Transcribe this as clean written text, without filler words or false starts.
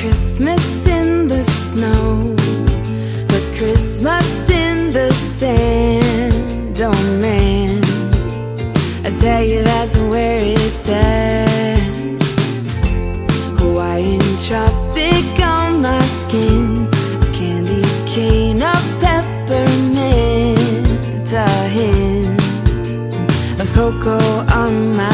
Christmas in the snow, but Christmas in the sand. Oh man, I tell you that's where it's at. Hawaiian tropic on my skin, a candy cane of peppermint, a hint of cocoa on my